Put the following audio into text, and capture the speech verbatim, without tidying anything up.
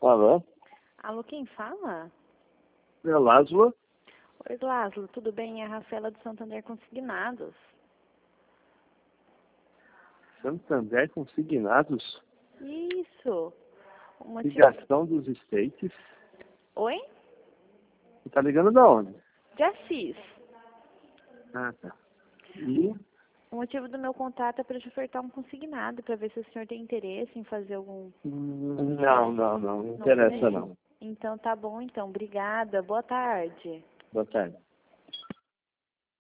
Alô? Alô, quem fala? É Lázaro? Oi, Lázaro, tudo bem? É a Rafaela do Santander Consignados. Santander Consignados? Isso. O motivo... Ligação dos States? Oi? Você tá ligando da onde? De Assis. Ah, tá. E? O motivo do meu contato é para te ofertar um consignado, para ver se o senhor tem interesse em fazer algum... Hum, Não, não, não. Não Não interessa, tem? não. Então tá bom, então. Obrigada. Boa tarde. Boa tarde.